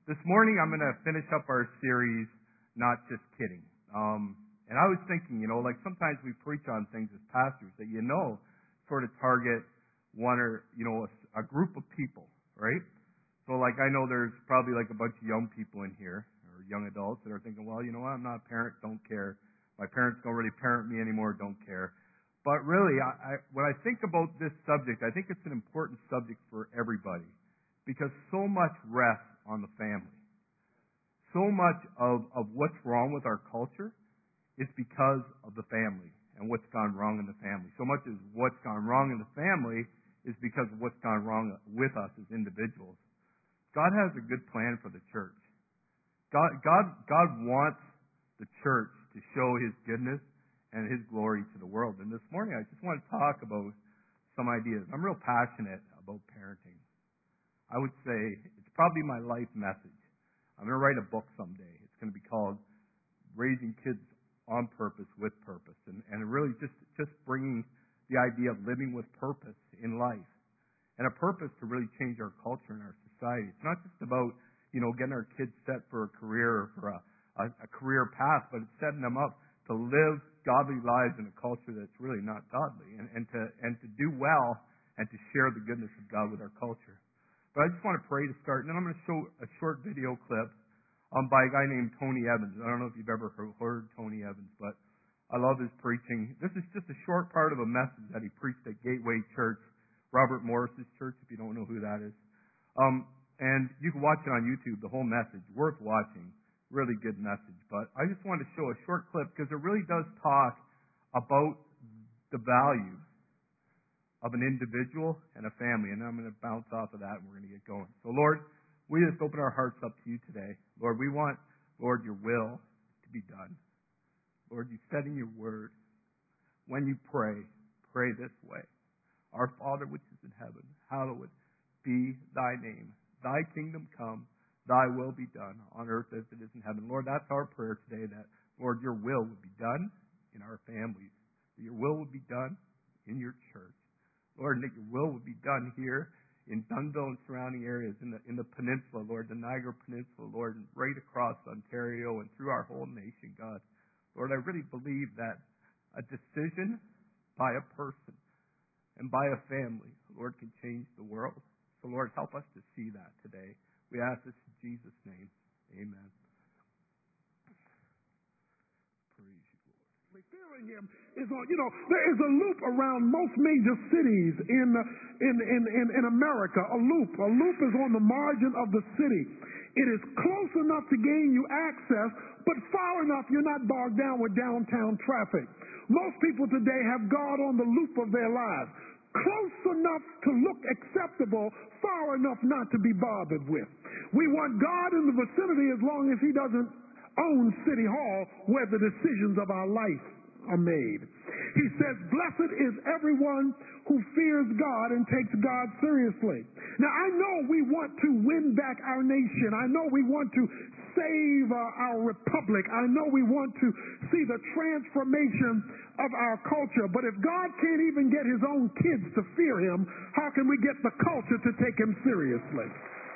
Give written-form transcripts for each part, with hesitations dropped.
This morning I'm going to finish up our series, Not Just Kidding. And I was thinking, like sometimes we preach on things as pastors that sort of target one or, a group of people, right? So like I know there's probably like a bunch of young people in here, or young adults that are thinking, well, I'm not a parent, don't care. My parents don't really parent me anymore, don't care. But really, when I think about this subject, I think it's an important subject for everybody. Because so much rests on the family. So much of what's wrong with our culture is because of the family and what's gone wrong in the family. So much as what's gone wrong in the family is because of what's gone wrong with us as individuals. God has a good plan for the church. God wants the church to show His goodness and His glory to the world. And this morning I just want to talk about some ideas. I'm real passionate about parenting. I would say it's probably my life message. I'm going to write a book someday. It's going to be called Raising Kids on Purpose with Purpose. And really just bringing the idea of living with purpose in life. And a purpose to really change our culture and our society. It's not just about, getting our kids set for a career or for a career path, but it's setting them up to live godly lives in a culture that's really not godly. And to do well and to share the goodness of God with our culture. But I just want to pray to start, and then I'm going to show a short video clip by a guy named Tony Evans. I don't know if you've ever heard Tony Evans, but I love his preaching. This is just a short part of a message that he preached at Gateway Church, Robert Morris's church, if you don't know who that is. And you can watch it on YouTube, the whole message. Worth watching. Really good message. But I just wanted to show a short clip because it really does talk about the value of an individual and a family. And I'm going to bounce off of that and we're going to get going. So Lord, we just open our hearts up to you today. Lord, we want, your will to be done. Lord, you said in your word, when you pray this way. Our Father which is in heaven, hallowed be thy name. Thy kingdom come, thy will be done on earth as it is in heaven. Lord, that's our prayer today, that, Lord, your will would be done in our families. That your will would be done in your church. Lord, and that your will would be done here in Dunnville and surrounding areas, in the peninsula, Lord, the Niagara Peninsula, Lord, and right across Ontario and through our whole nation, God. Lord, I really believe that a decision by a person and by a family, Lord, can change the world. So, Lord, help us to see that today. We ask this in Jesus' name. Amen. Praise you, Lord. Fearing him is on, there is a loop around most major cities in America. A loop is on the margin of the city. It is close enough to gain you access, but far enough you're not bogged down with downtown traffic. Most people today have God on the loop of their lives. Close enough to look acceptable, far enough not to be bothered with. We want God in the vicinity as long as he doesn't own City Hall where the decisions of our life are made. He says, blessed is everyone who fears God and takes God seriously. Now, I know we want to win back our nation. I know we want to save our republic. I know we want to see the transformation of our culture. But if God can't even get his own kids to fear him, how can we get the culture to take him seriously?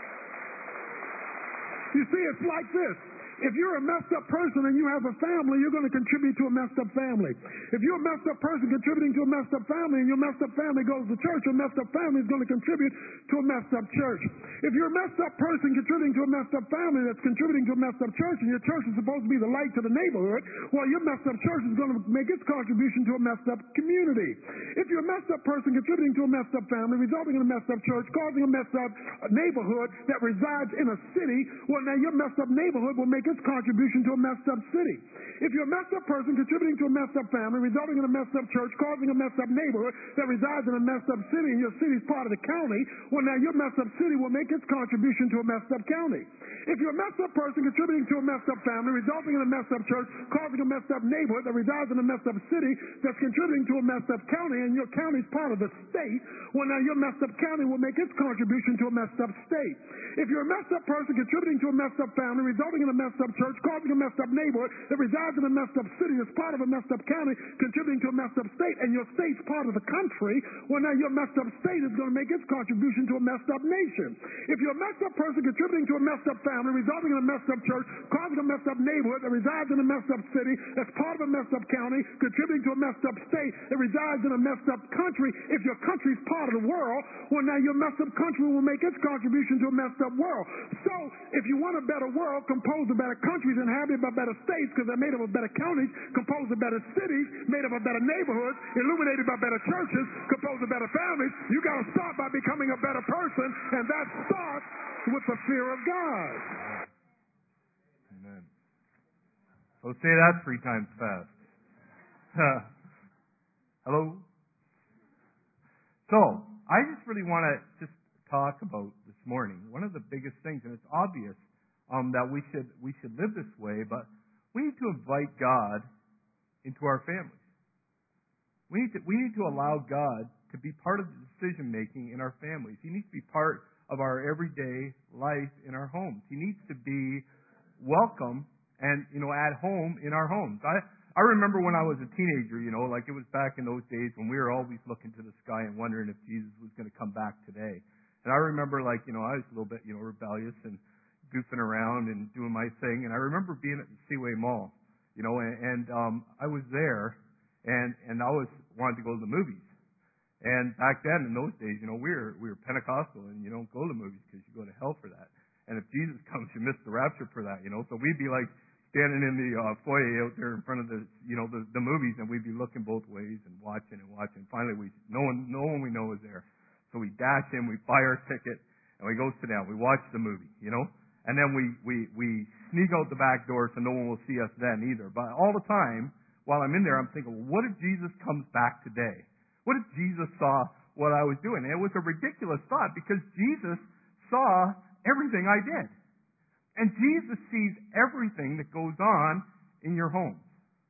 You see, it's like this. If you're a messed up person and you have a family, you're going to contribute to a messed up family. If you're a messed up person contributing to a messed up family and your messed up family goes to church, your messed up family is going to contribute to a messed up church. If you're a messed up person contributing to a messed up family that's contributing to a messed up church and your church is supposed to be the light to the neighborhood, well, your messed up church is going to make its contribution to a messed up community. If you're a messed up person contributing to a messed up family, resulting in a messed up church, causing a messed up neighborhood that resides in a city, well, now your messed up neighborhood will make its contribution to a messed up city. If you're a messed up person contributing to a messed up family, resulting in a messed up church, causing a messed up neighborhood that resides in a messed up city, and your city's part of the county, well, now your messed up city will make its contribution to a messed up county. If you're a messed up person contributing to a messed up family, resulting in a messed up church, causing a messed up neighborhood that resides in a messed up city that's contributing to a messed up county, and your county's part of the state, well, now your messed up county will make its contribution to a messed up state. If you're a messed up person contributing to a messed up family, resulting in a messed messed up church, causing a messed up neighborhood that resides in a messed up city, that's part of a messed up county, contributing to a messed up state, and your state's part of the country, well, now your messed up state is going to make its contribution to a messed up nation. If you're a messed up person contributing to a messed up family, resulting in a messed up church, causing a messed up neighborhood that resides in a messed up city, that's part of a messed up county, contributing to a messed up state that resides in a messed up country, if your country's part of the world, well, now your messed up country will make its contribution to a messed up world. So, if you want a better world composed of better countries inhabited by better states because they're made up of better counties, composed of better cities, made up of better neighborhoods, illuminated by better churches, composed of better families, you got to start by becoming a better person, and that starts with the fear of God. Amen. So say that 3 times fast. Hello? So, I just really want to just talk about this morning one of the biggest things, and it's obvious that we should live this way, but we need to invite God into our families. We need to allow God to be part of the decision making in our families. He needs to be part of our everyday life in our homes. He needs to be welcome and at home in our homes. I remember when I was a teenager, like it was back in those days when we were always looking to the sky and wondering if Jesus was going to come back today. And I remember, I was a little bit, rebellious and goofing around and doing my thing. And I remember being at the Seaway Mall, and I was there, and I wanted to go to the movies. And back then, in those days, we were Pentecostal, and you don't go to the movies because you go to hell for that. And if Jesus comes, you miss the rapture for that, So we'd be like standing in the foyer out there in front of the movies, and we'd be looking both ways and watching. Finally, no one we know is there. So we dash in, we buy our ticket, and we go sit down. We watch the movie, And then we sneak out the back door so no one will see us then either. But all the time, while I'm in there, I'm thinking, well, what if Jesus comes back today? What if Jesus saw what I was doing? And it was a ridiculous thought because Jesus saw everything I did. And Jesus sees everything that goes on in your home.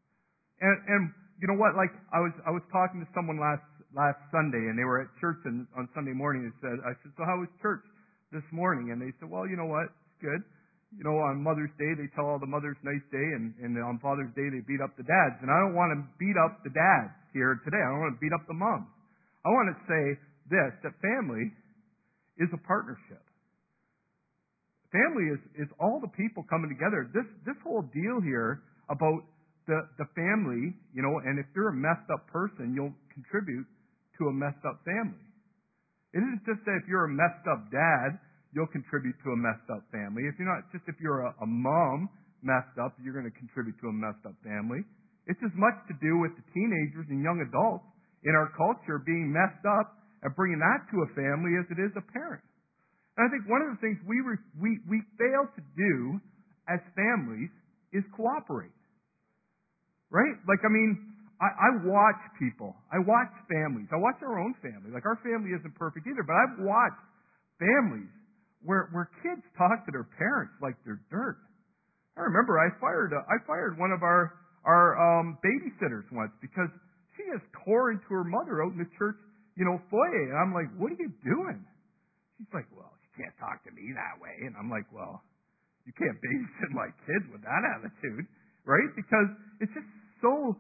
And you know what? Like I was talking to someone last Sunday, and they were at church on Sunday morning. I said, so how was church this morning? And they said, well, you know what? It's good. On Mother's Day, they tell all the mothers nice day, and on Father's Day, they beat up the dads. And I don't want to beat up the dads here today. I don't want to beat up the moms. I want to say this, that family is a partnership. Family is all the people coming together. This whole deal here about the family, and if you're a messed up person, you'll contribute to a messed up family. It isn't just that if you're a messed up dad, you'll contribute to a messed up family. If you're a mom messed up, you're going to contribute to a messed up family. It's as much to do with the teenagers and young adults in our culture being messed up and bringing that to a family as it is a parent. And I think one of the things we fail to do as families is cooperate. Right? I watch people. I watch families. I watch our own family. Like, our family isn't perfect either, but I've watched families where kids talk to their parents like they're dirt. I remember I fired one of our babysitters once because she just tore into her mother out in the church, foyer. And I'm like, what are you doing? She's like, well, you can't talk to me that way. And I'm like, well, you can't babysit my kids with that attitude, right? Because it's just so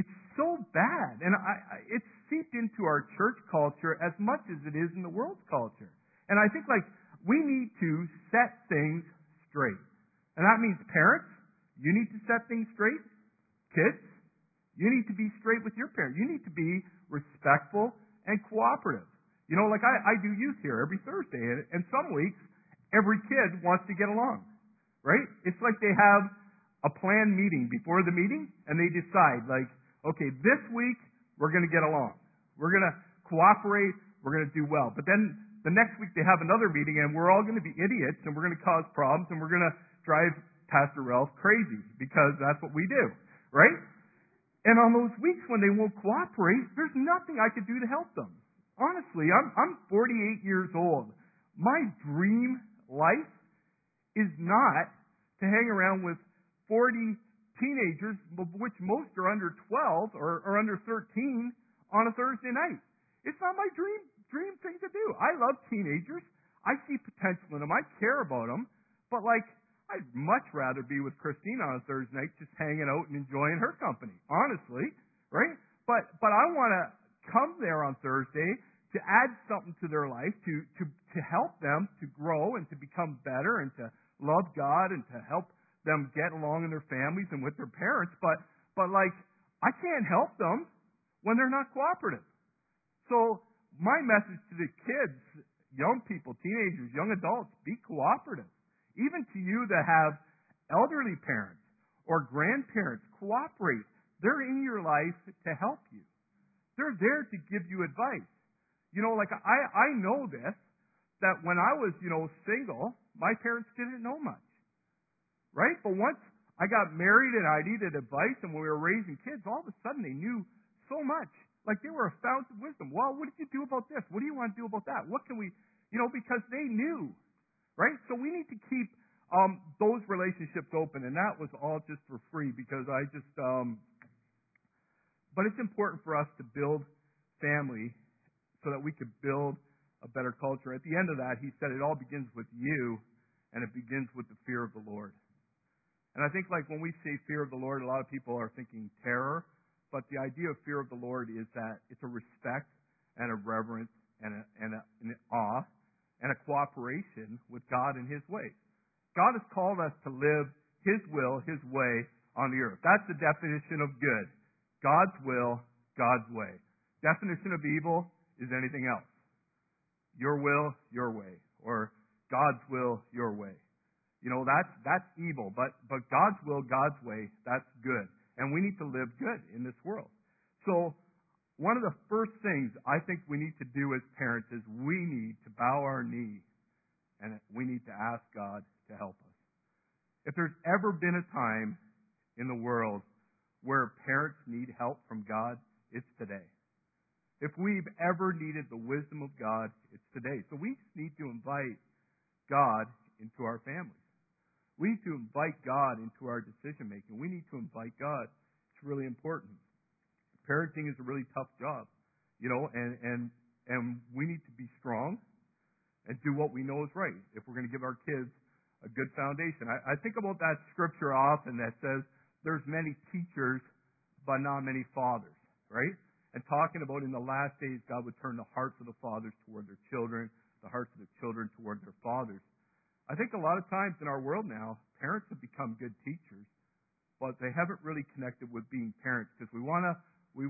bad. And it's seeped into our church culture as much as it is in the world's culture. And I think, we need to set things straight. And that means parents, you need to set things straight. Kids, you need to be straight with your parents. You need to be respectful and cooperative. I do youth here every Thursday, and some weeks, every kid wants to get along, right? It's like they have a planned meeting before the meeting, and they decide, okay, this week, we're going to get along. We're going to cooperate. We're going to do well. But then the next week, they have another meeting, and we're all going to be idiots, and we're going to cause problems, and we're going to drive Pastor Ralph crazy, because that's what we do, right? And on those weeks when they won't cooperate, there's nothing I could do to help them. Honestly, I'm 48 years old. My dream life is not to hang around with 40 teenagers, of which most are under 12 or under 13, on a Thursday night. It's not my dream thing to do. I love teenagers. I see potential in them. I care about them. But, I'd much rather be with Christina on a Thursday night just hanging out and enjoying her company, honestly, right? But I want to come there on Thursday to add something to their life, to help them to grow and to become better and to love God and to help them get along in their families and with their parents. But like, I can't help them when they're not cooperative. So my message to the kids, young people, teenagers, young adults, be cooperative. Even to you that have elderly parents or grandparents, cooperate. They're in your life to help you. They're there to give you advice. You know, like I know this, that when I was, single, my parents didn't know much. Right? But once I got married and I needed advice and when we were raising kids, all of a sudden they knew so much. Like they were a fountain of wisdom. Well, what did you do about this? What do you want to do about that? What can we, because they knew. Right? So we need to keep those relationships open, and that was all just for free because I just. But it's important for us to build family so that we could build a better culture. At the end of that, he said it all begins with you, and it begins with the fear of the Lord. And I think like when we say fear of the Lord, a lot of people are thinking terror, but the idea of fear of the Lord is that it's a respect and a reverence and an awe and a cooperation with God and His ways. God has called us to live His will, His way on the earth. That's the definition of good. God's will, God's way. Definition of evil is anything else. Your will, your way. Or God's will, your way. That's evil. But God's will, God's way, that's good. And we need to live good in this world. So one of the first things I think we need to do as parents is we need to bow our knee and we need to ask God to help us. If there's ever been a time in the world where parents need help from God, it's today. If we've ever needed the wisdom of God, it's today. So we just need to invite God into our families. We need to invite God into our decision making. We need to invite God. It's really important. Parenting is a really tough job, and we need to be strong and do what we know is right if we're going to give our kids a good foundation. I think about that scripture often that says there's many teachers but not many fathers, right? And talking about in the last days God would turn the hearts of the fathers toward their children, the hearts of the children toward their fathers. I think a lot of times in our world now, parents have become good teachers, but they haven't really connected with being parents because we want to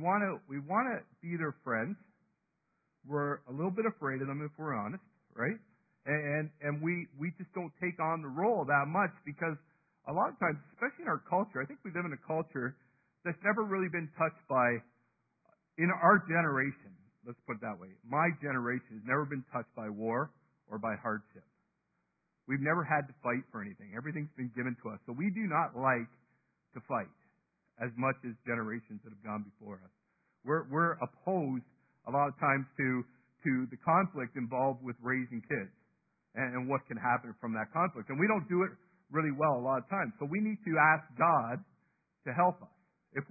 be their friends. We're a little bit afraid of them if we're honest, right? And we just don't take on the role that much because a lot of times, especially in our culture, I think we live in a culture that's never really been touched by, in our generation, let's put it that way, my generation has never been touched by war or by hardship. We've never had to fight for anything. Everything's been given to us. So we do not like to fight as much as generations that have gone before us. We're opposed a lot of times to the conflict involved with raising kids and what can happen from that conflict. And we don't do it really well a lot of times. So we need to ask God to help us. If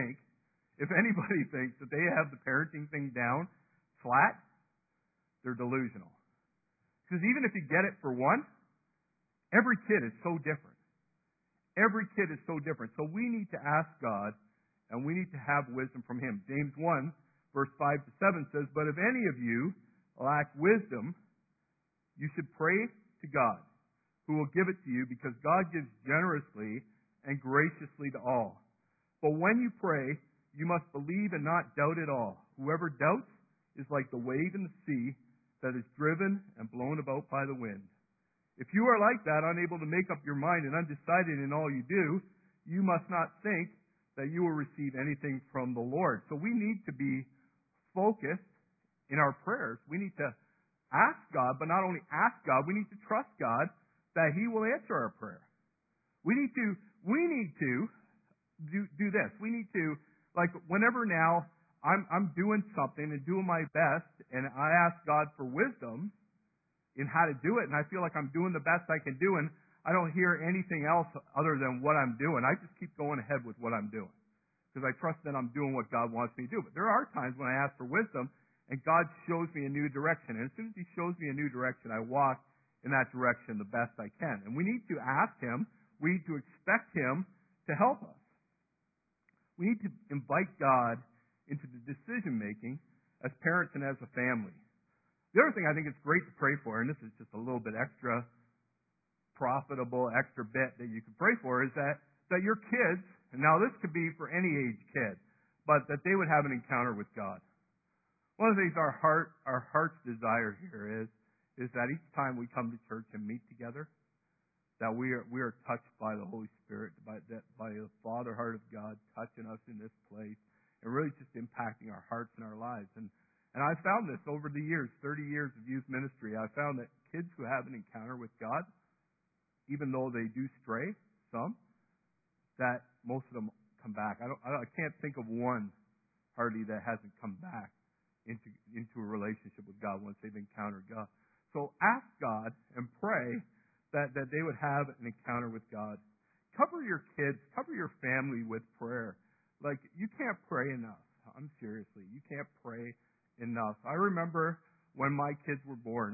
anybody thinks that they have the parenting thing down flat, they're delusional. Because even if you get it for one, every kid is so different. Every kid is so different. So we need to ask God, and we need to have wisdom from Him. James 1, verse 5 to 7 says, "But if any of you lack wisdom, you should pray to God, who will give it to you, because God gives generously and graciously to all. But when you pray, you must believe and not doubt at all. Whoever doubts is like the wave in the sea that is driven and blown about by the wind. If you are like that, unable to make up your mind and undecided in all you do, you must not think that you will receive anything from the Lord." So we need to be focused in our prayers. We need to ask God, but not only ask God, we need to trust God that He will answer our prayer. We need to do this. We need to, like, whenever now I'm doing something and doing my best, and I ask God for wisdom in how to do it, and I feel like I'm doing the best I can do, and I don't hear anything else other than what I'm doing. I just keep going ahead with what I'm doing because I trust that I'm doing what God wants me to do. But there are times when I ask for wisdom, and God shows me a new direction. And as soon as He shows me a new direction, I walk in that direction the best I can. And we need to ask Him, we need to expect Him to help us. We need to invite God into the decision making as parents and as a family. The other thing I think it's great to pray for, and this is just a little bit extra profitable, extra bit that you can pray for, is that your kids, and now this could be for any age kid, but that they would have an encounter with God. One of the things our heart's desire here is that each time we come to church and meet together, that we are touched by the Holy Spirit, by the Father heart of God touching us in this place, and really just impacting our hearts and our lives. And I found this over the years, 30 years of youth ministry. I found that kids who have an encounter with God, even though they do stray, some, that most of them come back. I can't think of one hardly that hasn't come back into a relationship with God once they've encountered God. So ask God and pray that they would have an encounter with God. Cover your kids, cover your family with prayer. Like, you can't pray enough. Seriously, you can't pray enough. I remember when my kids were born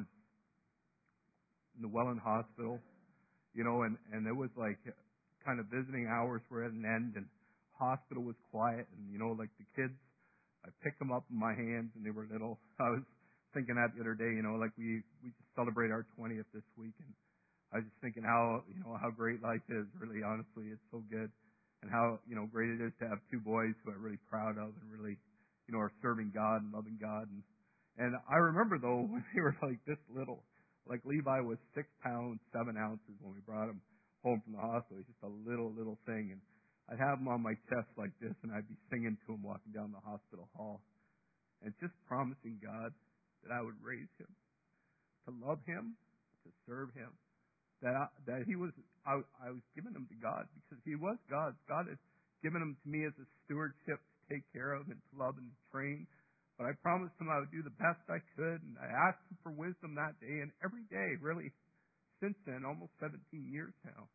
in the Welland Hospital, and it was like kind of visiting hours were at an end, and hospital was quiet, and like the kids, I picked them up in my hands, and they were little. I was thinking that the other day, like we just celebrate our 20th this week, and I was just thinking how great life is. Really, honestly, it's so good, and how great it is to have two boys who I'm really proud of, and really are serving God and loving God. And I remember though when they were like this little, like Levi was 6 pounds 7 ounces when we brought him home from the hospital. He's just a little thing, and I'd have him on my chest like this, and I'd be singing to him walking down the hospital hall, and just promising God that I would raise him to love him, to serve him. That he was, I was giving him to God because he was God's. God had given him to me as a stewardship to take care of and to love and to train. But I promised him I would do the best I could, and I asked him for wisdom that day, and every day, really, since then, almost 17 years now,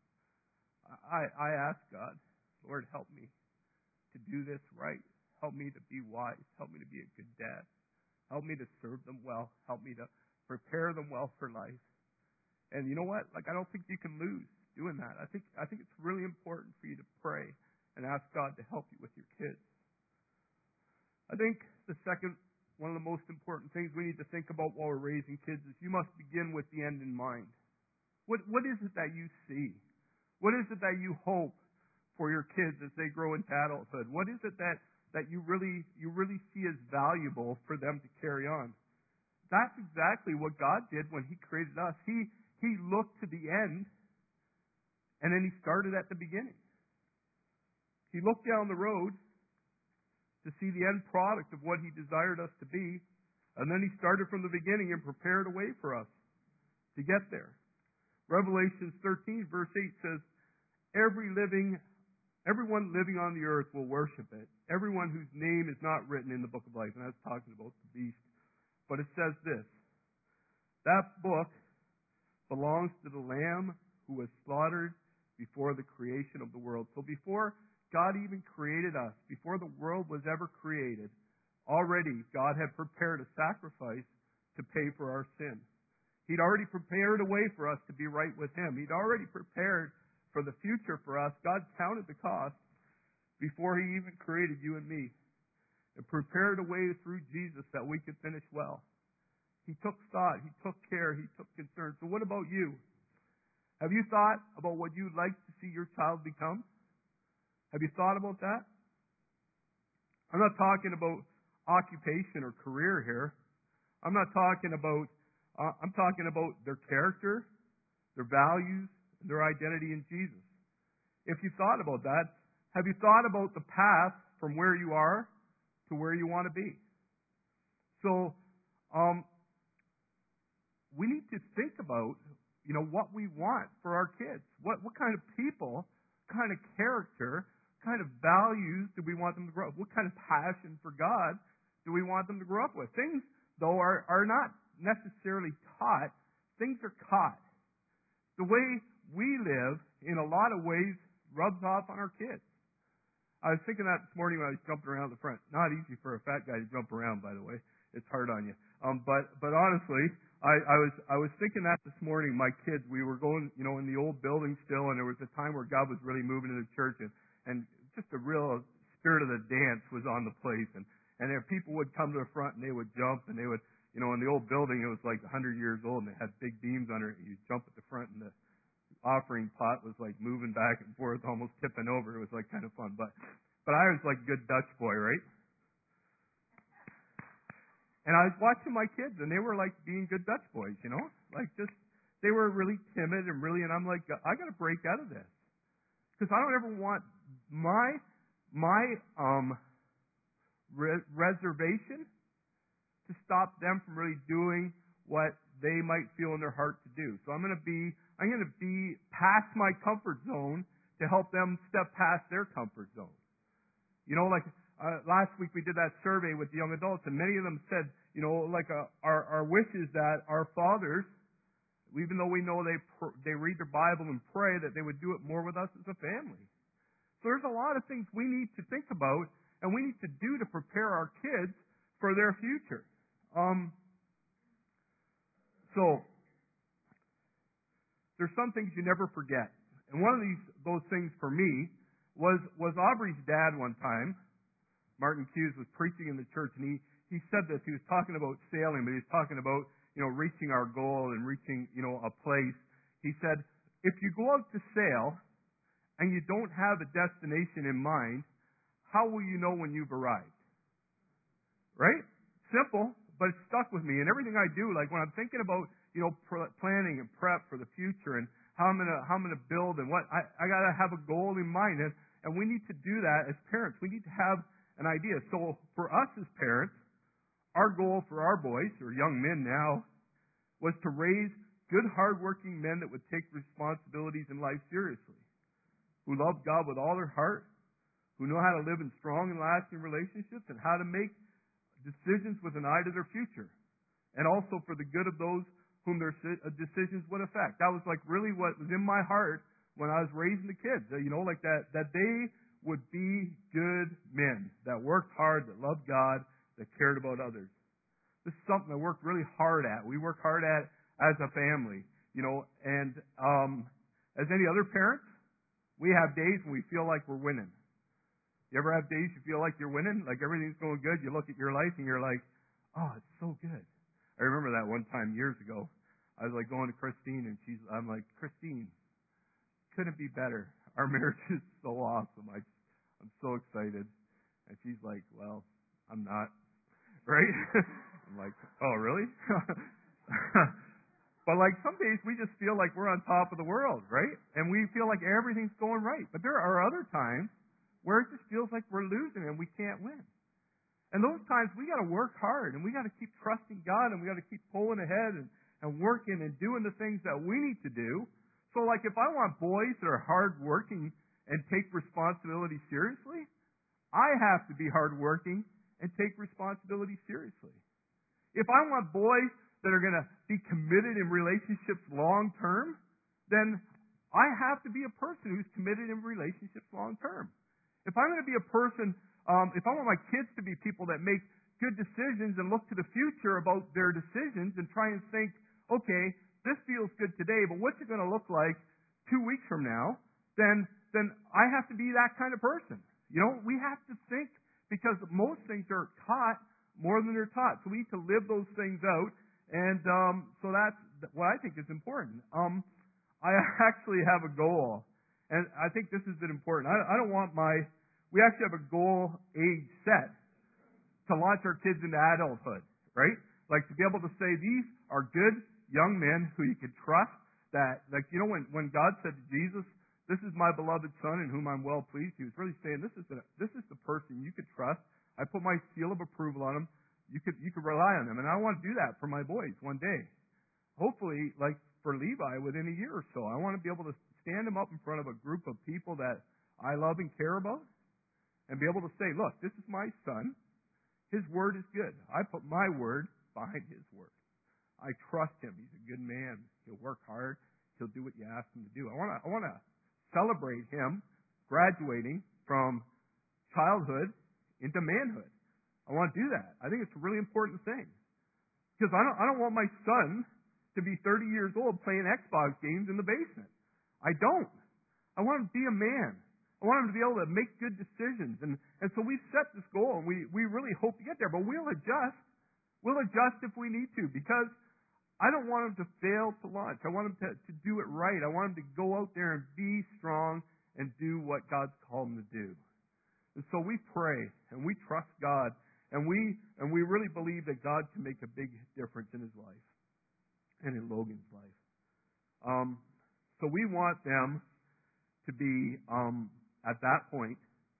I asked God, Lord, help me to do this right. Help me to be wise. Help me to be a good dad. Help me to serve them well. Help me to prepare them well for life. And you know what? Like, I don't think you can lose doing that. I think it's really important for you to pray and ask God to help you with your kids. I think the second, one of the most important things we need to think about while we're raising kids is you must begin with the end in mind. What is it that you see? What is it that you hope for your kids as they grow into adulthood? What is it that you really see as valuable for them to carry on? That's exactly what God did when He created us. He looked to the end, and then He started at the beginning. He looked down the road to see the end product of what He desired us to be, and then He started from the beginning and prepared a way for us to get there. Revelation 13, verse 8 says, everyone living on the earth will worship it. Everyone whose name is not written in the book of life. And that's talking about the beast. But it says this, that book belongs to the Lamb who was slaughtered before the creation of the world. So before God even created us, before the world was ever created, already God had prepared a sacrifice to pay for our sin. He'd already prepared a way for us to be right with Him. He'd already prepared for the future for us. God counted the cost before He even created you and me, and prepared a way through Jesus that we could finish well. He took thought, He took care, He took concern. So what about you? Have you thought about what you'd like to see your child become? Have you thought about that? I'm not talking about occupation or career here. I'm talking about their character, their values, and their identity in Jesus. If you thought about that, have you thought about the path from where you are to where you want to be? So, we need to think about, what we want for our kids. What kind of people, kind of character, kind of values do we want them to grow up? What kind of passion for God do we want them to grow up with? Things, though, are not necessarily taught. Things are caught. The way we live, in a lot of ways, rubs off on our kids. I was thinking that this morning when I was jumping around the front. Not easy for a fat guy to jump around, by the way. It's hard on you. But honestly, I was thinking that this morning. My kids, we were going, in the old building still, and there was a time where God was really moving in the church, and just a real spirit of the dance was on the place, and there people would come to the front and they would jump, and they would, in the old building it was like 100 years old, and it had big beams under it. You jump at the front, and the offering pot was like moving back and forth, almost tipping over. It was like kind of fun, but I was like a good Dutch boy, right? And I was watching my kids, and they were like being good Dutch boys, like just they were really timid and really. And I'm like, I got to break out of this because I don't ever want my reservation to stop them from really doing what they might feel in their heart to do. So I'm going to be past my comfort zone to help them step past their comfort zone. Last week we did that survey with the young adults, and many of them said, our wish is that our fathers, even though we know they read their Bible and pray, that they would do it more with us as a family. So there's a lot of things we need to think about and we need to do to prepare our kids for their future. So there's some things you never forget, and one of those things for me was Aubrey's dad one time. Martin Hughes was preaching in the church, and he said this. He was talking about sailing, but he was talking about, reaching our goal and reaching, a place. He said, if you go out to sail and you don't have a destination in mind, how will you know when you've arrived? Right? Simple, but it stuck with me. And everything I do, like when I'm thinking about, planning and prep for the future and how I'm gonna build and what, I gotta have a goal in mind. And we need to do that as parents. We need to have an idea. So for us as parents, our goal for our boys, or young men now, was to raise good, hardworking men that would take responsibilities in life seriously, who love God with all their heart, who know how to live in strong and lasting relationships, and how to make decisions with an eye to their future, and also for the good of those whom their decisions would affect. That was like really what was in my heart when I was raising the kids. Like that they would be good men that worked hard, that loved God, that cared about others. This is something I worked really hard at. We work hard at as a family, and as any other parents, we have days when we feel like we're winning. You ever have days you feel like you're winning? Like everything's going good. You look at your life and you're like, oh, it's so good. I remember that one time years ago. I was like going to Christine, and I'm like, Christine, couldn't be better. Our marriage is so awesome. I'm so excited. And she's like, well, I'm not. Right? I'm like, oh, really? But like some days we just feel like we're on top of the world, right? And we feel like everything's going right. But there are other times where it just feels like we're losing and we can't win. And those times we got to work hard, and we got to keep trusting God, and we got to keep pulling ahead and working and doing the things that we need to do. So like if I want boys that are hardworking and take responsibility seriously, I have to be hardworking and take responsibility seriously. If I want boys that are going to be committed in relationships long term, then I have to be a person who's committed in relationships long term. If I'm going to be a person, if I want my kids to be people that make good decisions and look to the future about their decisions and try and think, okay, this feels good today, but what's it going to look like 2 weeks from now? Then I have to be that kind of person. We have to think, because most things are taught more than they're taught. So we need to live those things out, and so that's what I think is important. I actually have a goal, and I think this is important. I don't want we actually have a goal age set to launch our kids into adulthood, right? Like to be able to say these are good young men who you can trust, that, like, when God said to Jesus, this is my beloved Son in whom I'm well pleased, He was really saying this is the person you could trust. I put my seal of approval on him. You could rely on him. And I want to do that for my boys one day. Hopefully, like for Levi, within a year or so. I want to be able to stand him up in front of a group of people that I love and care about and be able to say, look, this is my son. His word is good. I put my word behind his word. I trust him. He's a good man. He'll work hard. He'll do what you ask him to do. I want to celebrate him graduating from childhood into manhood. I want to do that. I think it's a really important thing, because I don't want my son to be 30 years old playing Xbox games in the basement. I don't. I want him to be a man. I want him to be able to make good decisions. And so we've set this goal, and we really hope to get there. But we'll adjust. We'll adjust if we need to, because I don't want him to fail to launch. I want him to do it right. I want him to go out there and be strong and do what God's called him to do. And so we pray, and we trust God, and we really believe that God can make a big difference in his life and in Logan's life. So we want them to be, at that point,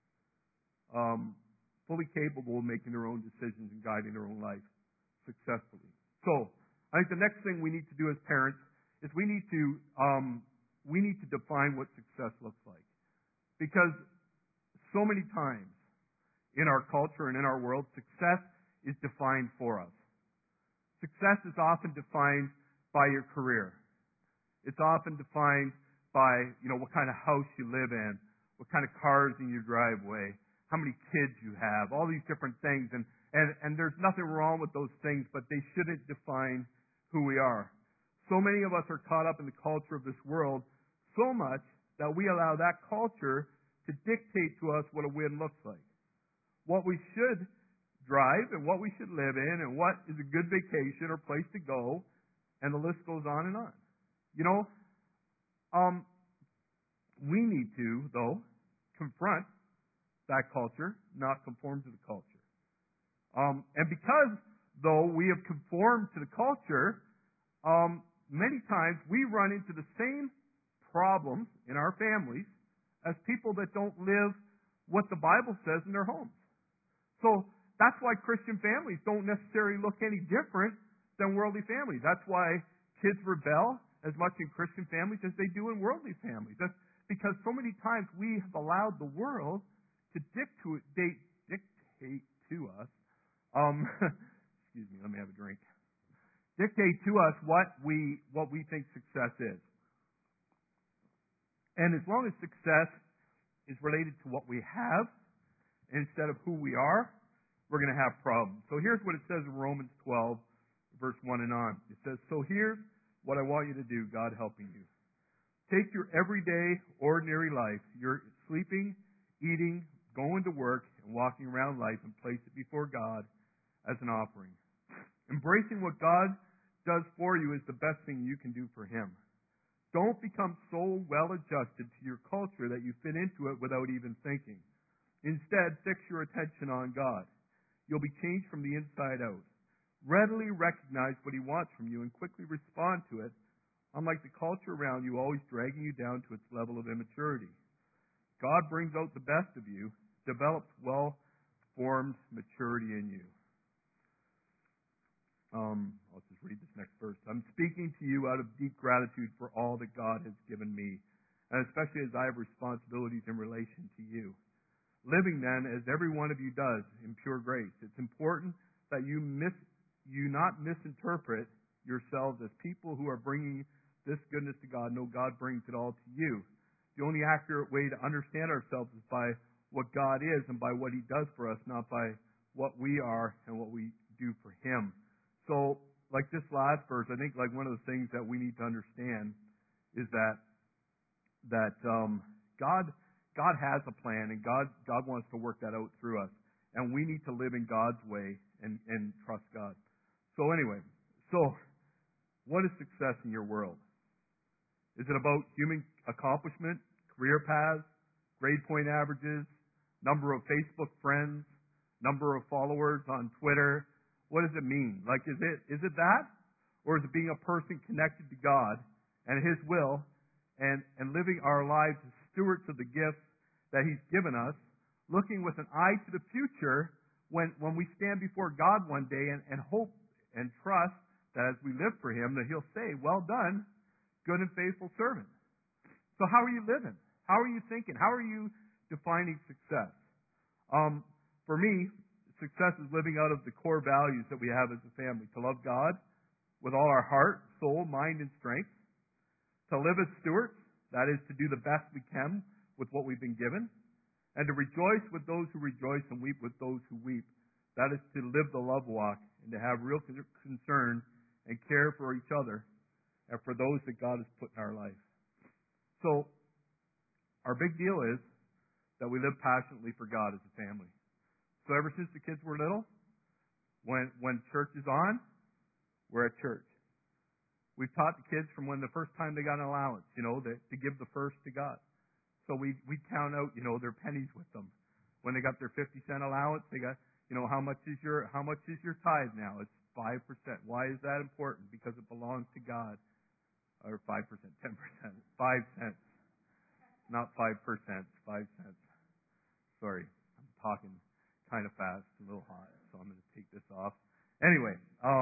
fully capable of making their own decisions and guiding their own life successfully. So I think the next thing we need to do as parents is we need to define what success looks like. Because so many times in our culture and in our world, success is defined for us. Success is often defined by your career. It's often defined by, what kind of house you live in, what kind of cars in your driveway, how many kids you have, all these different things. And there's nothing wrong with those things, but they shouldn't define who we are. So many of us are caught up in the culture of this world so much that we allow that culture to dictate to us what a win looks like. What we should drive and what we should live in and what is a good vacation or place to go, and the list goes on and on. We need to, though, confront that culture, not conform to the culture. And because, though, we have conformed to the culture, many times we run into the same problems in our families as people that don't live what the Bible says in their homes. So that's why Christian families don't necessarily look any different than worldly families. That's why kids rebel as much in Christian families as they do in worldly families. That's because so many times we have allowed the world to dictate to us. Excuse me, let me have a drink. Dictate to us what we think success is. And as long as success is related to what we have instead of who we are, we're going to have problems. So here's what it says in Romans 12, verse 1 and on. It says, "So here's what I want you to do, God helping you. Take your everyday, ordinary life, your sleeping, eating, going to work, and walking around life, and place it before God as an offering. Embracing what God does for you is the best thing you can do for Him. Don't become so well adjusted to your culture that you fit into it without even thinking. Instead, fix your attention on God. You'll be changed from the inside out. Readily recognize what He wants from you and quickly respond to it, unlike the culture around you always dragging you down to its level of immaturity. God brings out the best of you, develops well-formed maturity in you." I'll just read this next verse. "I'm speaking to you out of deep gratitude for all that God has given me, and especially as I have responsibilities in relation to you. Living then, as every one of you does, in pure grace. It's important that you not misinterpret yourselves as people who are bringing this goodness to God. No, God brings it all to you. The only accurate way to understand ourselves is by what God is and by what He does for us, not by what we are and what we do for Him." So, like this last verse, I think like one of the things that we need to understand is that God has a plan, and God wants to work that out through us, and we need to live in God's way and trust God. So anyway, what is success in your world? Is it about human accomplishment, career paths, grade point averages, number of Facebook friends, number of followers on Twitter? What does it mean? Like, is it that? Or is it being a person connected to God and His will and living our lives as stewards of the gifts that He's given us, looking with an eye to the future when we stand before God one day and hope and trust that as we live for Him that He'll say, "Well done, good and faithful servant." So how are you living? How are you thinking? How are you defining success? For me, success is living out of the core values that we have as a family. To love God with all our heart, soul, mind, and strength. To live as stewards, that is to do the best we can with what we've been given. And to rejoice with those who rejoice and weep with those who weep. That is to live the love walk and to have real concern and care for each other and for those that God has put in our life. So, our big deal is that we live passionately for God as a family. So ever since the kids were little, when church is on, we're at church. We've taught the kids from when the first time they got an allowance, to give the first to God. So we count out, their pennies with them. When they got their 50-cent allowance, they got, how much is your tithe now? It's 5%. Why is that important? Because it belongs to God. Or 5%, 10%, 5 cents. Not 5%, 5 cents. Sorry, I'm talking kind of fast, a little hot, so I'm going to take this off. Anyway,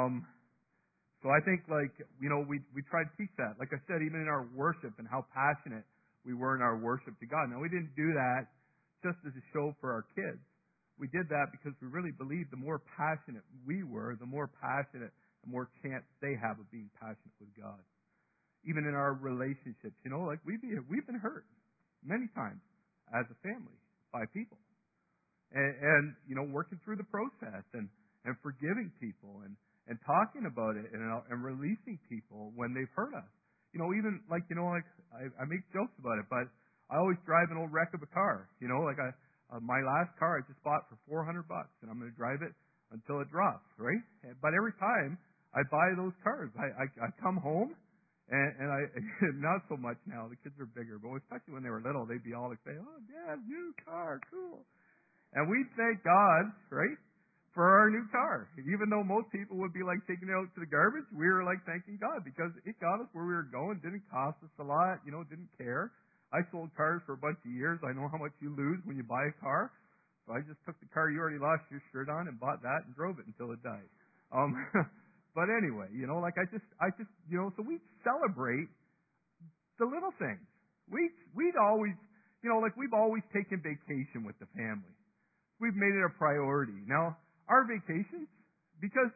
so I think we try to teach that. Like I said, even in our worship and how passionate we were in our worship to God. Now, we didn't do that just as a show for our kids. We did that because we really believed the more passionate we were, the more passionate, the more chance they have of being passionate with God. Even in our relationships, we've been hurt many times as a family by people. And working through the process and forgiving people and talking about it and releasing people when they've hurt us. Even I make jokes about it, but I always drive an old wreck of a car. My last car I just bought for $400, and I'm going to drive it until it drops, right? But every time I buy those cars, I come home, and I not so much now. The kids are bigger, but especially when they were little, they'd be all like, "Oh, Dad, new car, cool." And we'd thank God, right, for our new car. Even though most people would be like taking it out to the garbage, we were like thanking God because it got us where we were going. Didn't cost us a lot, didn't care. I sold cars for a bunch of years. I know how much you lose when you buy a car. So I just took the car you already lost your shirt on and bought that and drove it until it died. But anyway, so we celebrate the little things. We'd always, we've always taken vacation with the family. We've made it a priority. Now, our vacations, because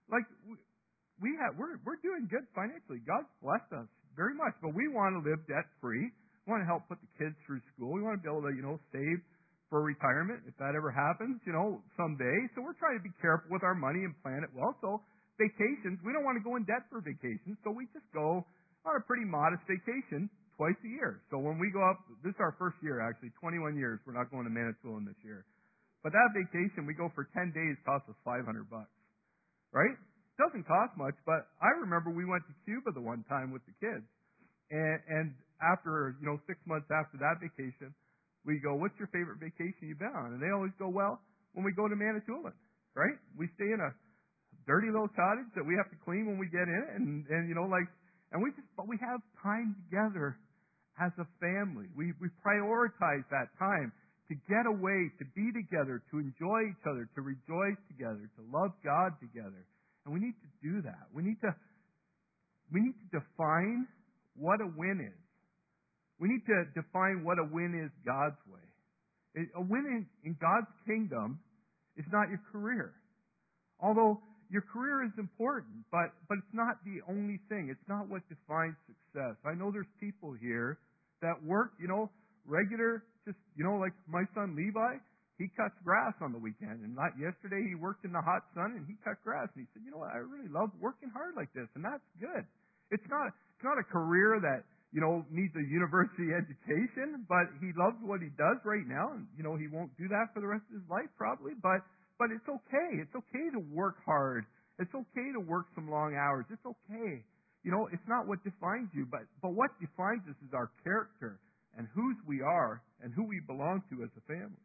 we're doing good financially. God's blessed us very much, but we want to live debt free. We want to help put the kids through school. We want to be able to, save for retirement if that ever happens, someday. So we're trying to be careful with our money and plan it well. So vacations, we don't want to go in debt for vacations, so we just go on a pretty modest vacation twice a year. So when we go up, this is our first year actually, 21 years, we're not going to Manitoulin this year. But that vacation, we go for 10 days, costs us $500, right? Doesn't cost much, but I remember we went to Cuba the one time with the kids. And after, 6 months after that vacation, we go, "What's your favorite vacation you've been on?" And they always go, "Well, when we go to Manitoulin," right? We stay in a dirty little cottage that we have to clean when we get in it, but we have time together as a family. We prioritize that time to get away, to be together, to enjoy each other, to rejoice together, to love God together. And we need to do that. We need to define what a win is. We need to define what a win is God's way. A win in God's kingdom is not your career. Although your career is important, but it's not the only thing. It's not what defines success. I know there's people here that work, regular, just, like my son Levi, he cuts grass on the weekend. And yesterday he worked in the hot sun and he cut grass. And he said, I really love working hard like this. And that's good. It's not a career that, needs a university education, but he loves what he does right now. And, he won't do that for the rest of his life probably, but it's okay. It's okay to work hard. It's okay to work some long hours. It's okay. It's not what defines you, but what defines us is our character and whose we are and who we belong to as a family.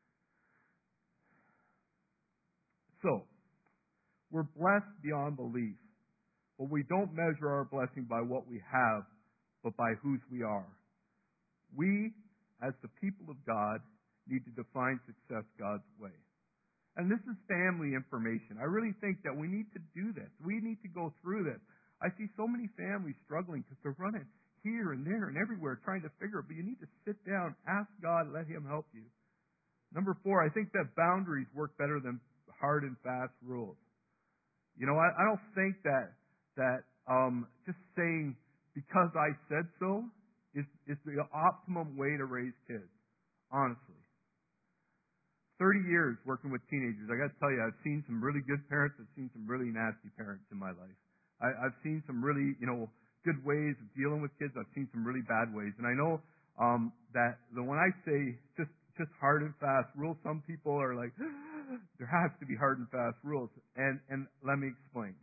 So, we're blessed beyond belief, but we don't measure our blessing by what we have, but by whose we are. We, as the people of God, need to define success God's way. And this is family information. I really think that we need to do this. We need to go through this. I see so many families struggling because they're running here and there and everywhere trying to figure it, but you need to sit down, ask God, let Him help you. Number 4, I think that boundaries work better than hard and fast rules. I don't think that just saying because I said so is the optimum way to raise kids, honestly. 30 years working with teenagers, I got to tell you, I've seen some really good parents, I've seen some really nasty parents in my life. I've seen some really, good ways of dealing with kids. I've seen some really bad ways. And I know that when I say just hard and fast rules, some people are like, there has to be hard and fast rules. And let me explain.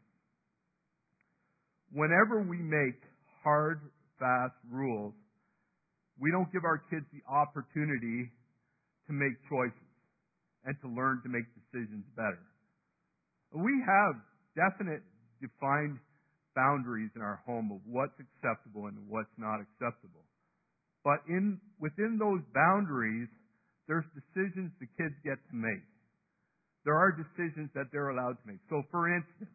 Whenever we make hard, fast rules, we don't give our kids the opportunity to make choices and to learn to make decisions better. We have definite, defined boundaries in our home of what's acceptable and what's not acceptable. But within those boundaries, there's decisions the kids get to make. There are decisions that they're allowed to make. So, for instance,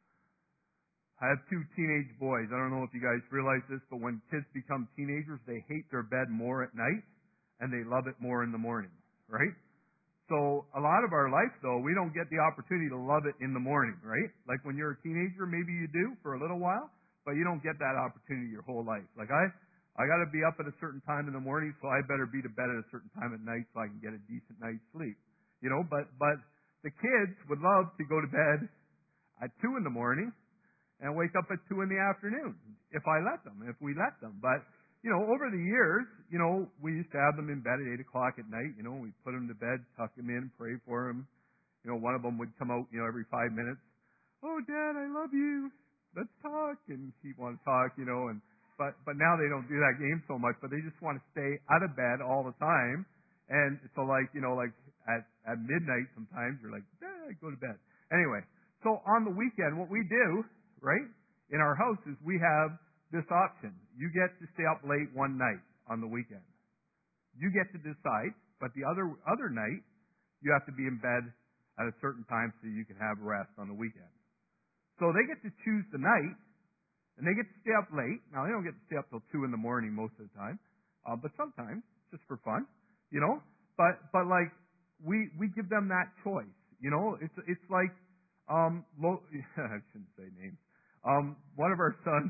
I have 2 teenage boys. I don't know if you guys realize this, but when kids become teenagers, they hate their bed more at night, and they love it more in the morning, right? So a lot of our life, though, we don't get the opportunity to love it in the morning, right? Like when you're a teenager, maybe you do for a little while, but you don't get that opportunity your whole life. Like I got to be up at a certain time in the morning, so I better be to bed at a certain time at night so I can get a decent night's sleep. You know, but the kids would love to go to bed at 2 in the morning and wake up at 2 in the afternoon if we let them. But, you know, over the years, you know, we used to have them in bed at 8 o'clock at night, you know, we'd put them to bed, tuck them in, pray for them. You know, one of them would come out, you know, every 5 minutes. Oh, Dad, I love you. Let's talk. And he'd want to talk, you know, but now they don't do that game so much, but they just want to stay out of bed all the time. And so like, you know, like at midnight sometimes you're like, go to bed. Anyway, so on the weekend, what we do, right, in our house is we have this option. You get to stay up late one night on the weekend. You get to decide, but the other night, you have to be in bed at a certain time so you can have rest on the weekend. So they get to choose the night, and they get to stay up late. Now, they don't get to stay up till 2 in the morning most of the time, but sometimes, just for fun, you know. But like, we give them that choice, you know. It's like, I shouldn't say names. One of our sons,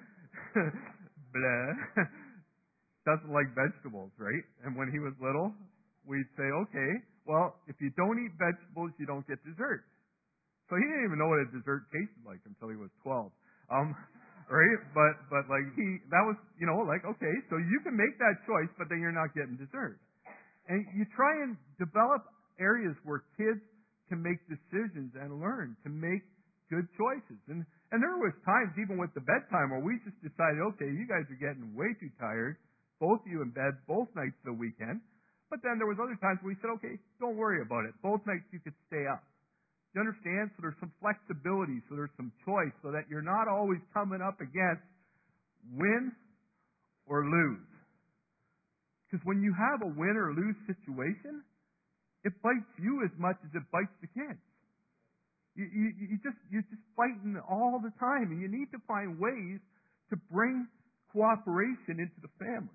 doesn't like vegetables, right? And when he was little, we'd say, okay, well, if you don't eat vegetables, you don't get dessert. So he didn't even know what a dessert tasted like until he was 12. Right? But like that was, you know, like, okay, so you can make that choice, but then you're not getting dessert. And you try and develop areas where kids can make decisions and learn to make good choices. And there was times, even with the bedtime, where we just decided, okay, you guys are getting way too tired, both of you in bed, both nights of the weekend. But then there was other times where we said, okay, don't worry about it. Both nights you could stay up. You understand? So there's some flexibility, so there's some choice, so that you're not always coming up against win or lose. Because when you have a win or lose situation, it bites you as much as it bites the kids. You're just fighting all the time, and you need to find ways to bring cooperation into the family.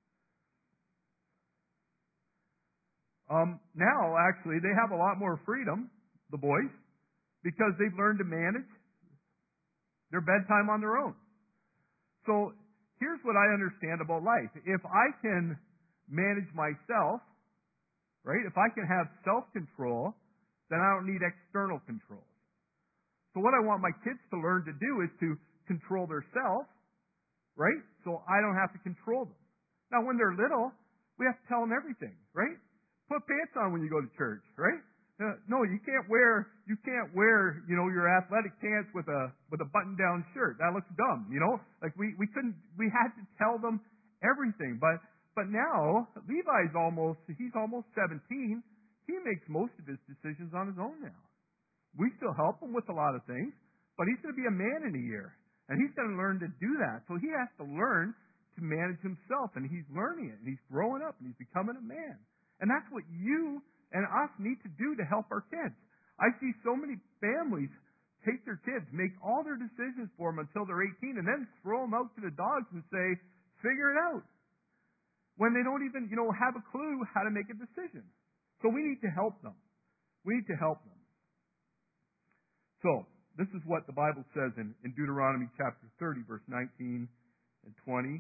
Now, actually, they have a lot more freedom, the boys, because they've learned to manage their bedtime on their own. So here's what I understand about life. If I can manage myself, right, if I can have self-control, then I don't need external controls. So what I want my kids to learn to do is to control themselves, right? So I don't have to control them. Now, when they're little, we have to tell them everything, right? Put pants on when you go to church, right? No, you can't wear, you know, your athletic pants with a button-down shirt. That looks dumb, you know? Like we had to tell them everything. But now, he's almost 17. He makes most of his decisions on his own now. We still help him with a lot of things, but he's going to be a man in a year, and he's going to learn to do that. So he has to learn to manage himself, and he's learning it, and he's growing up, and he's becoming a man. And that's what you and us need to do to help our kids. I see so many families take their kids, make all their decisions for them until they're 18, and then throw them out to the dogs and say, figure it out, when they don't even, you know, have a clue how to make a decision. So we need to help them. We need to help them. So, this is what the Bible says in Deuteronomy chapter 30, verse 19 and 20.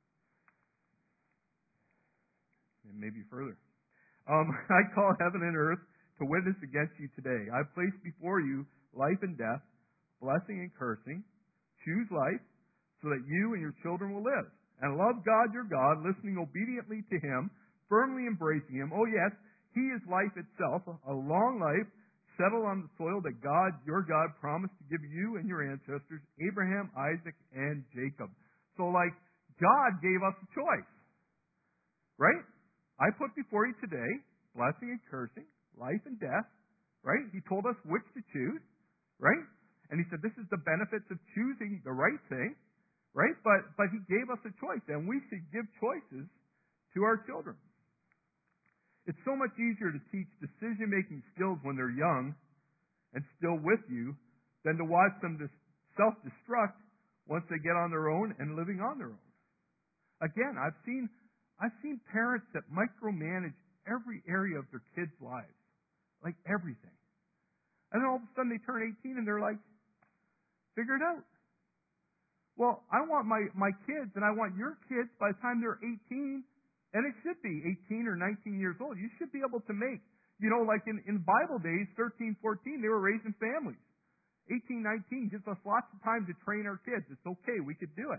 And maybe further. I call heaven and earth to witness against you today. I place before you life and death, blessing and cursing. Choose life, so so that you and your children will live. And love God your God, listening obediently to Him, firmly embracing Him. Oh yes, He is life itself, a long life, settled on the soil that God, your God, promised to give you and your ancestors, Abraham, Isaac, and Jacob. So God gave us a choice. Right? I put before you today blessing and cursing, life and death. Right? He told us which to choose. Right? And He said this is the benefits of choosing the right thing. Right? But He gave us a choice, and we should give choices to our children. It's so much easier to teach decision-making skills when they're young and still with you than to watch them self-destruct once they get on their own and living on their own. Again, I've seen parents that micromanage every area of their kids' lives, like everything. And then all of a sudden they turn 18 and they're like, figure it out. Well, I want my kids and I want your kids by the time they're 18, and it should be 18 or 19 years old. You should be able to make, like in Bible days, 13, 14, they were raising families. 18, 19 gives us lots of time to train our kids. It's okay. We could do it.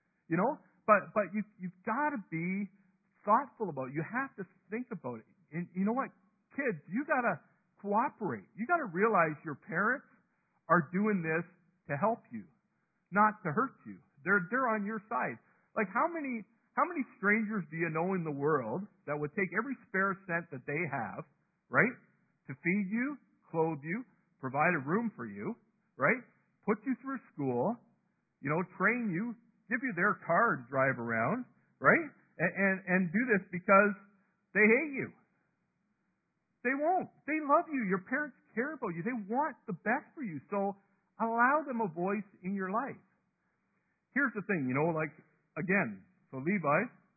But you've got to be thoughtful about it. You have to think about it. And you know what? Kids, you got to cooperate. You got to realize your parents are doing this to help you, not to hurt you. They're on your side. Like how many strangers do you know in the world that would take every spare cent that they have, right, to feed you, clothe you, provide a room for you, right, put you through school, train you, give you their car to drive around, right, and do this because they hate you? They won't. They love you. Your parents care about you. They want the best for you. So allow them a voice in your life. Here's the thing, again, so Levi,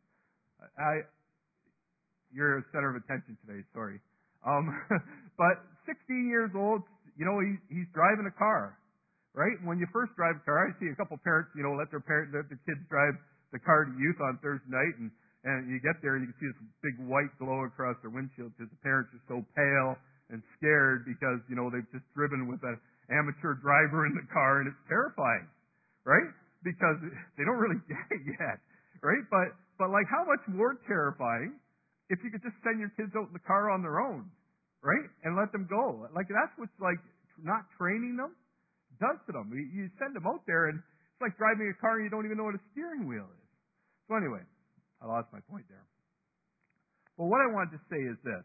you're a center of attention today, sorry. But 16 years old, he's driving a car, right? When you first drive a car, I see a couple parents, let their kids drive the car to youth on Thursday night, and you get there and you can see this big white glow across their windshield because the parents are so pale and scared because, they've just driven with an amateur driver in the car, and it's terrifying, right? Because they don't really get it yet. Right? But how much more terrifying if you could just send your kids out in the car on their own, right? And let them go. That's what's not training them does to them. You send them out there and it's like driving a car and you don't even know what a steering wheel is. So anyway, I lost my point there. Well, what I wanted to say is this.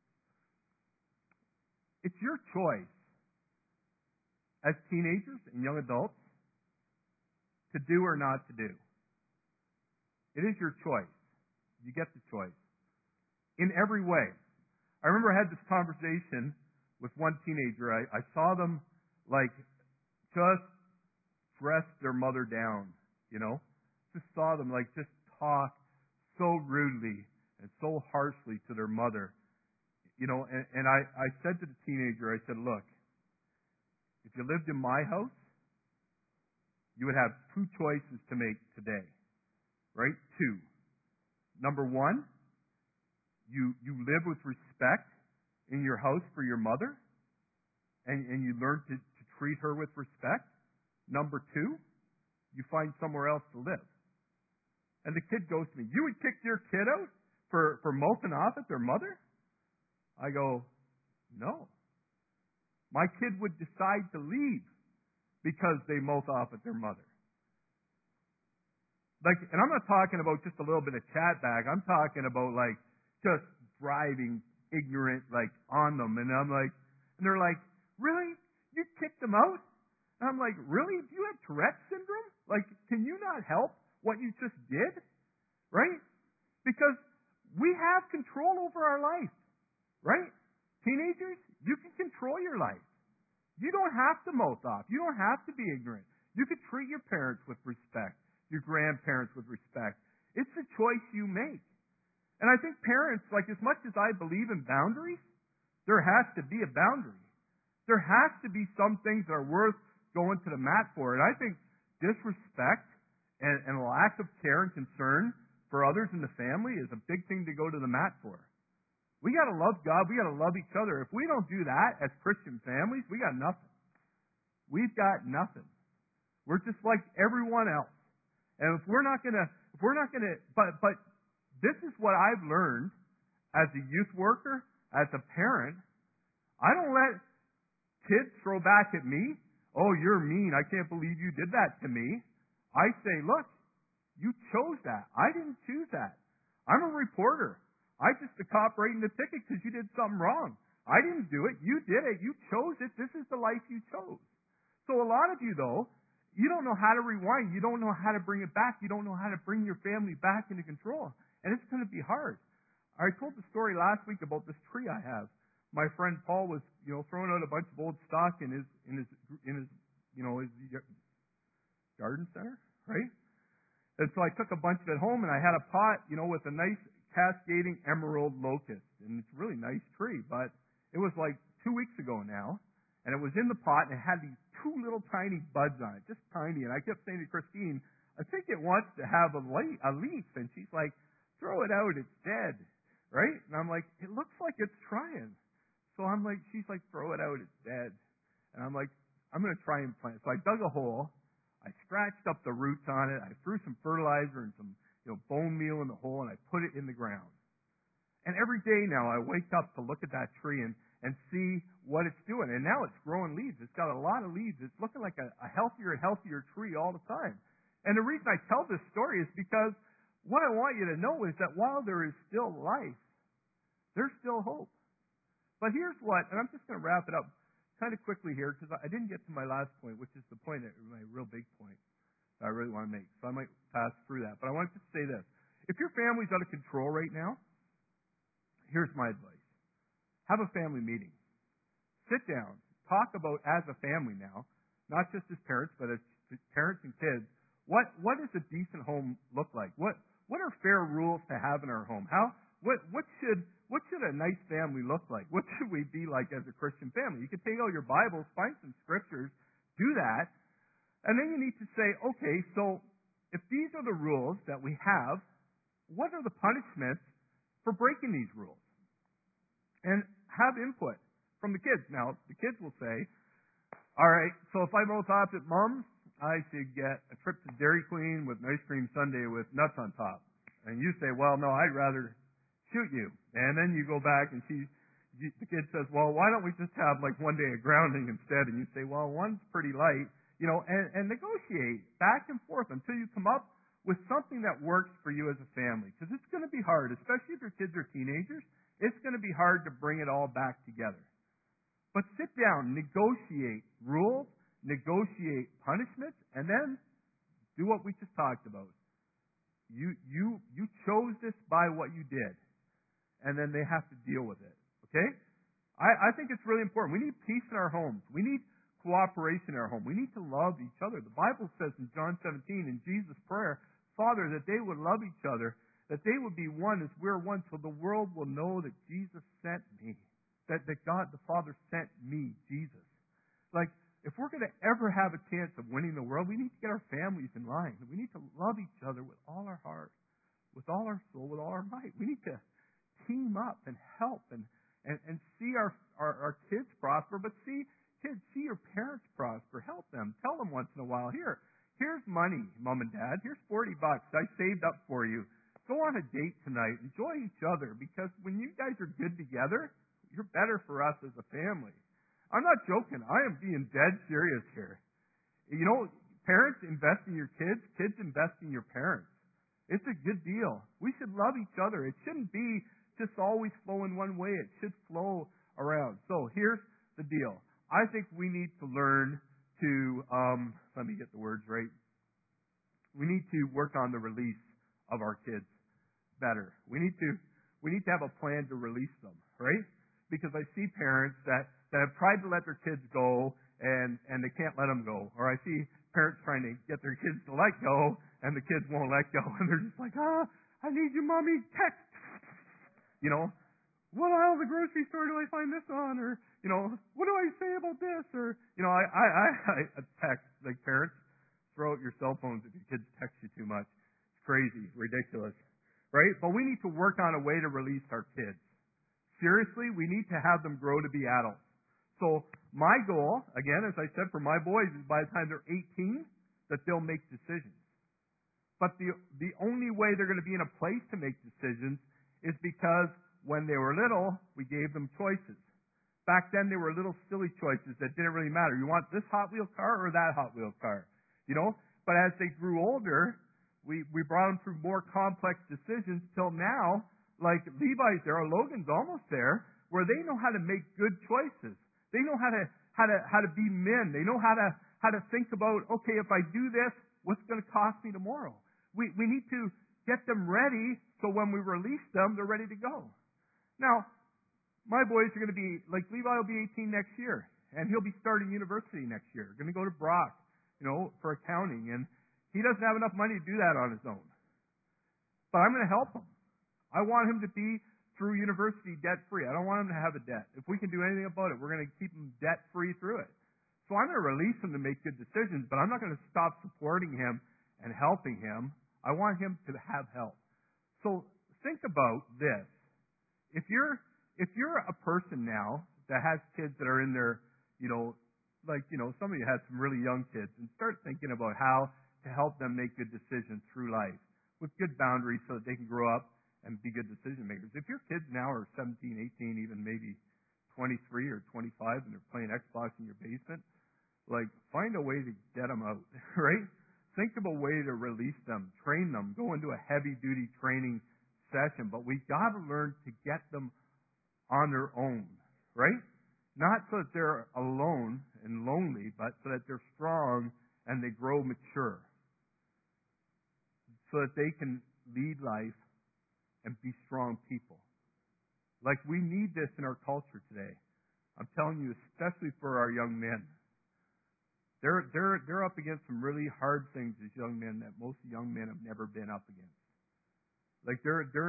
It's your choice as teenagers and young adults to do or not to do. It is your choice. You get the choice. In every way. I remember I had this conversation with one teenager. I saw them just dress their mother down, Just saw them just talk so rudely and so harshly to their mother. And I said to the teenager, I said, look, if you lived in my house, you would have two choices to make today. Right? Two. Number one, you live with respect in your house for your mother, and you learn to treat her with respect. Number two, you find somewhere else to live. And the kid goes to me, you would kick your kid out for mouthing off at their mother? I go, no. My kid would decide to leave because they mouth off at their mother. And I'm not talking about just a little bit of chat back. I'm talking about just driving ignorant on them. And and they're like, really? You kicked them out? And I'm like, really? Do you have Tourette's syndrome? Can you not help what you just did? Right? Because we have control over our life. Right? Teenagers, you can control your life. You don't have to mouth off. You don't have to be ignorant. You can treat your parents with respect. Your grandparents with respect. It's a choice you make. And I think parents, as much as I believe in boundaries, there has to be a boundary. There has to be some things that are worth going to the mat for. And I think disrespect and lack of care and concern for others in the family is a big thing to go to the mat for. We got to love God. We got to love each other. If we don't do that as Christian families, we got nothing. We've got nothing. We're just like everyone else. And if we're not gonna, but this is what I've learned as a youth worker, as a parent. I don't let kids throw back at me. Oh, you're mean. I can't believe you did that to me. I say, look, you chose that. I didn't choose that. I'm a reporter. I just a cop writing the ticket because you did something wrong. I didn't do it. You did it. You chose it. This is the life you chose. So a lot of you, though, you don't know how to rewind. You don't know how to bring it back. You don't know how to bring your family back into control. And it's going to be hard. I told the story last week about this tree I have. My friend Paul was, throwing out a bunch of old stock in his garden center, right? And so I took a bunch of it home, and I had a pot, with a nice cascading emerald locust, and it's a really nice tree. But it was like 2 weeks ago now, and it was in the pot, and it had these two little tiny buds on it, just tiny. And I kept saying to Christine, I think it wants to have a leaf, and she's like, throw it out, it's dead, right? And I'm like, it looks like it's trying. So I'm like, she's like, throw it out, it's dead. And I'm like, I'm going to try and plant. So I dug a hole. I scratched up the roots on it. I threw some fertilizer and some, bone meal in the hole, and I put it in the ground. And every day now I wake up to look at that tree and see what it's doing. And now it's growing leaves. It's got a lot of leaves. It's looking like a healthier and healthier tree all the time. And the reason I tell this story is because what I want you to know is that while there is still life, there's still hope. But here's what, and I'm just going to wrap it up kind of quickly here because I didn't get to my last point, which is the point, my real big point that I really want to make. So I might pass through that. But I want to just say this. If your family's out of control right now, here's my advice. Have a family meeting. Sit down. Talk about, as a family now, not just as parents, but as parents and kids, what does a decent home look like? What are fair rules to have in our home? What should a nice family look like? What should we be like as a Christian family? You can take out your Bibles, find some scriptures, do that, and then you need to say, okay, so if these are the rules that we have, what are the punishments for breaking these rules? And have input from the kids. Now, the kids will say, all right, so if I both opposite Mom, I should get a trip to Dairy Queen with an ice cream sundae with nuts on top. And you say, well, no, I'd rather shoot you. And then you go back and the kid says, well, why don't we just have like one day of grounding instead? And you say, well, one's pretty light, and negotiate back and forth until you come up with something that works for you as a family. Because it's going to be hard, especially if your kids are teenagers. It's going to be hard to bring it all back together. But sit down, negotiate rules, negotiate punishments, and then do what we just talked about. You chose this by what you did, and then they have to deal with it. Okay? I think it's really important. We need peace in our homes. We need cooperation in our home. We need to love each other. The Bible says in John 17, in Jesus' prayer, Father, that they would love each other, that they would be one as we're one, so the world will know that Jesus sent me, that God the Father sent me, Jesus. Like, if we're going to ever have a chance of winning the world, we need to get our families in line. We need to love each other with all our heart, with all our soul, with all our might. We need to team up and help and see our kids prosper, but see your parents prosper. Help them. Tell them once in a while, here's money, Mom and Dad. Here's $40 I saved up for you. Go on a date tonight. Enjoy each other, because when you guys are good together, you're better for us as a family. I'm not joking. I am being dead serious here. Parents invest in your kids. Kids invest in your parents. It's a good deal. We should love each other. It shouldn't be just always flow in one way. It should flow around. So here's the deal. I think we need to learn to, let me get the words right. We need to work on the release of our kids better. We need to have a plan to release them, right? Because I see parents that have tried to let their kids go and they can't let them go. Or I see parents trying to get their kids to let go and the kids won't let go. And they're just like, I need you, Mommy, text. What aisle of the grocery store do I find this on? Or, what do I say about this? Or, I text, like, parents, throw out your cell phones if your kids text you too much. It's crazy, ridiculous, right? But we need to work on a way to release our kids. Seriously, we need to have them grow to be adults. So my goal, again, as I said, for my boys is by the time they're 18, that they'll make decisions. But the only way they're going to be in a place to make decisions is because when they were little, we gave them choices. Back then, they were little silly choices that didn't really matter. You want this Hot Wheel car or that Hot Wheel car? You know? But as they grew older, we brought them through more complex decisions till now, like Levi's there, or Logan's almost there, where they know how to make good choices. They know how to be men. They know how to think about, okay, if I do this, what's it going to cost me tomorrow? We need to get them ready so when we release them, they're ready to go. Now, my boys are going to be, like Levi will be 18 next year, and he'll be starting university next year. Going to go to Brock, for accounting, and he doesn't have enough money to do that on his own. But I'm going to help him. I want him to be through university debt-free. I don't want him to have a debt. If we can do anything about it, we're going to keep him debt-free through it. So I'm going to release him to make good decisions, but I'm not going to stop supporting him and helping him. I want him to have help. So think about this. If you're a person now that has kids that are in their, some of you have some really young kids, and start thinking about how to help them make good decisions through life with good boundaries so that they can grow up and be good decision makers. If your kids now are 17, 18, even maybe 23 or 25 and they're playing Xbox in your basement, find a way to get them out, right? Think of a way to release them, train them, go into a heavy-duty training session. But we've got to learn to get them on their own, right? Not so that they're alone and lonely, but so that they're strong and they grow mature. So that they can lead life and be strong people. We need this in our culture today. I'm telling you, especially for our young men. They're up against some really hard things as young men that most young men have never been up against. They've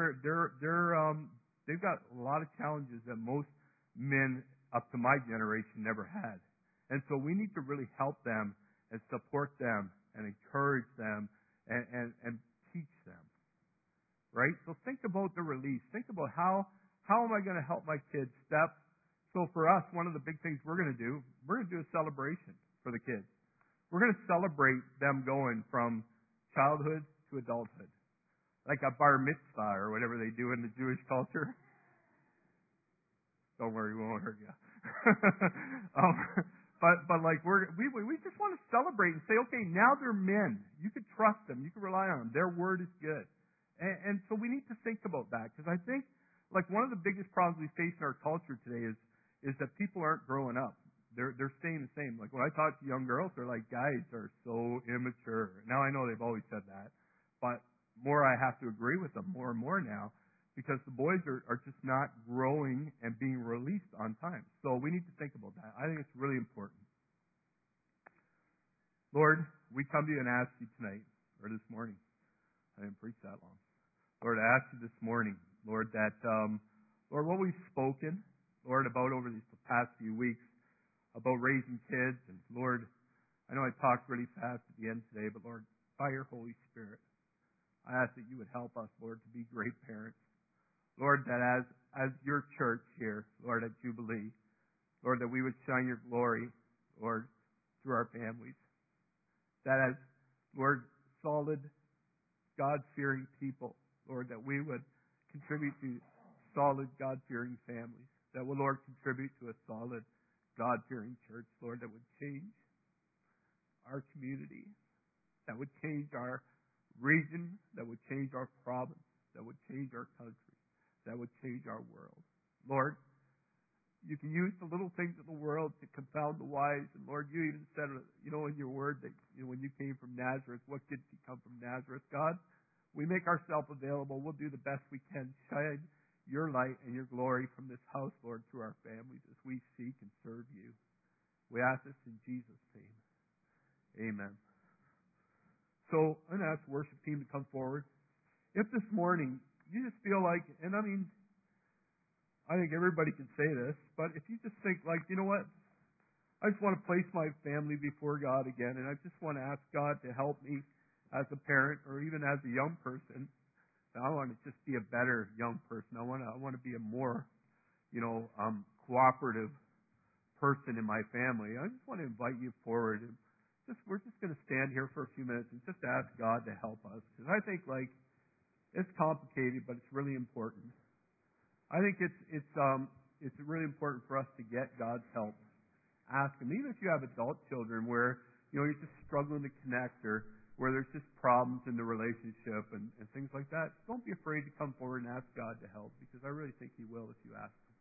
got a lot of challenges that most men up to my generation never had. And so we need to really help them and support them and encourage them and teach them. Right? So think about the release. Think about how am I going to help my kids step. So for us, one of the big things we're going to do a celebration for the kids. We're going to celebrate them going from childhood to adulthood. Like a bar mitzvah or whatever they do in the Jewish culture. Don't worry, we won't hurt you. But we just want to celebrate and say, okay, now they're men. You can trust them. You can rely on them. Their word is good. And so we need to think about that, because I think one of the biggest problems we face in our culture today is that people aren't growing up. They're staying the same. When I talk to young girls, they're like, guys are so immature. Now I know they've always said that, but more I have to agree with them more and more now, because the boys are just not growing and being released on time. So we need to think about that. I think it's really important. Lord, we come to you and ask you tonight, or this morning. I didn't preach that long. Lord, I ask you this morning, Lord, that, Lord, what we've spoken, Lord, about over these past few weeks, about raising kids, and Lord, I know I talked really fast at the end today, but Lord, by your Holy Spirit, I ask that you would help us, Lord, to be great parents. Lord, that as your church here, Lord, at Jubilee, Lord, that we would shine your glory, Lord, through our families. That as, Lord, solid, God-fearing people, Lord, that we would contribute to solid, God-fearing families. That would, Lord, contribute to a solid, God-fearing church, Lord, that would change our community, that would change our region, that would change our province, that would change our country, that would change our world. Lord, you can use the little things of the world to confound the wise. And Lord, you even said, in your word that when you came from Nazareth, what good could come from Nazareth? God, we make ourselves available. We'll do the best we can. Shine your light and your glory from this house, Lord, through our families as we seek and serve you. We ask this in Jesus' name. Amen. So I'm going to ask the worship team to come forward. If this morning you just feel like, and I think everybody can say this, but if you just think you know what? I just want to place my family before God again, and I just want to ask God to help me as a parent or even as a young person. I want to just be a better young person. I want to be a more, cooperative person in my family. I just want to invite you forward and we're just going to stand here for a few minutes and just ask God to help us, because I think it's complicated, but it's really important. I think it's really important for us to get God's help. Ask Him, even if you have adult children where you're just struggling to connect, or where there's just problems in the relationship and things like that. Don't be afraid to come forward and ask God to help, because I really think He will if you ask Him.